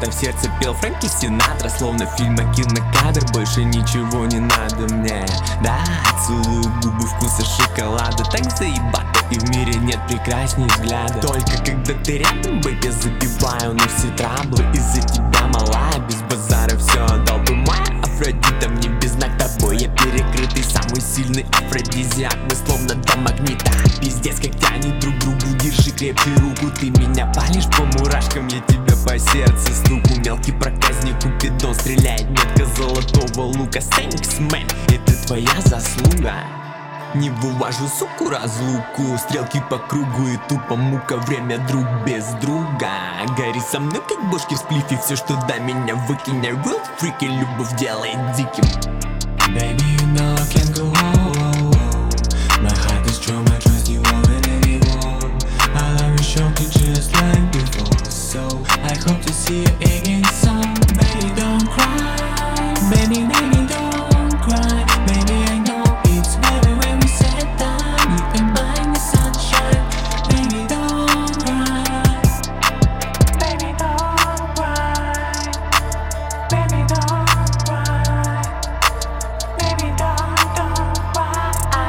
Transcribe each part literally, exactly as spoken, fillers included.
где-то в сердце пел Фрэнки Синатра, словно фильма кинокадр. Больше ничего не надо мне. Да, целую губы вкуса шоколада. Так заебато, и в мире нет прекрасней взгляда. Только когда ты рядом, бэйби, забиваю на все траблы. Из-за тебя, малая, без базара все отдал бы. Моя Афродита, мне без знак тобой я перекрытый, самый сильный афродизиак. Мы словно до магнита, пиздец, как тянет друг другу. Держи крепче руку, ты меня палишь по мурашкам, я тебя по сердцу стуку. Мелкий проказник Купидон стреляет метко золотого лука. Thanks, man, это твоя заслуга. Не вывожу, суку, разлуку. Стрелки по кругу и тупо мука. Время друг без друга. Гори со мной, как бошки в сплифе. Все, что до меня выкинь. I will freaky, любовь делает диким. Baby, you know I can't go home. My heart is true, I trust you more than anyone. I love you, show you just like before. So I hope to see you again soon. Baby, don't cry. Baby, baby, don't cry. Baby, I know it's better when we sit down. You can buy me sunshine. Baby, don't cry. Baby, don't cry. Baby, don't cry. Baby, don't, don't cry.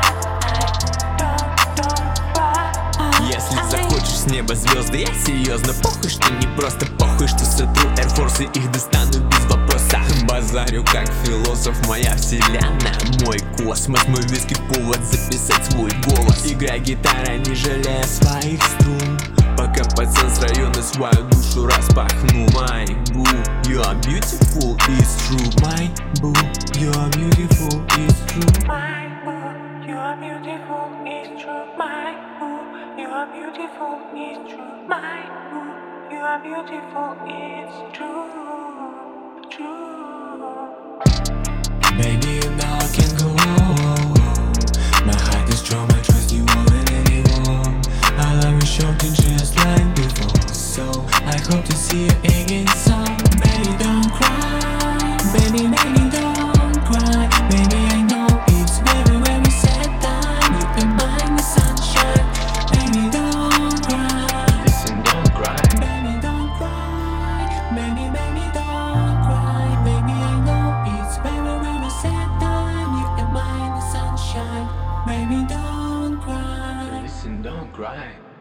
Don't, don't cry. Если захочешь с неба звезды, я серьезно. Похуй, что не просто, похуй, что сотру Air Force и их достану без вопроса. Базарю как философ, моя вселенная, мой космос. Мой виски повод записать свой голос. Играй гитара, не жалея своих струн, пока пацан с района свою душу распахну. My boo, you are beautiful, it's true. My boo, you are beautiful, it's true. My boo, you are beautiful, it's true. My boo, you are beautiful, it's true. My boo, you are beautiful, it's true. True. Baby, you know I can't go home. My heart is strong, I trust you more than anyone. I love you, show you just like before. So I hope to see you again soon. Baby, don't cry. Baby, baby, don't cry. Baby, I know it's better when we sit down. You can buy me sunshine. Baby, don't cry. Listen, don't cry. Baby, don't cry. Baby, baby, don't cry. Baby, I know it's better when we sit down. You can buy me sunshine. Baby, don't cry. Listen, don't cry.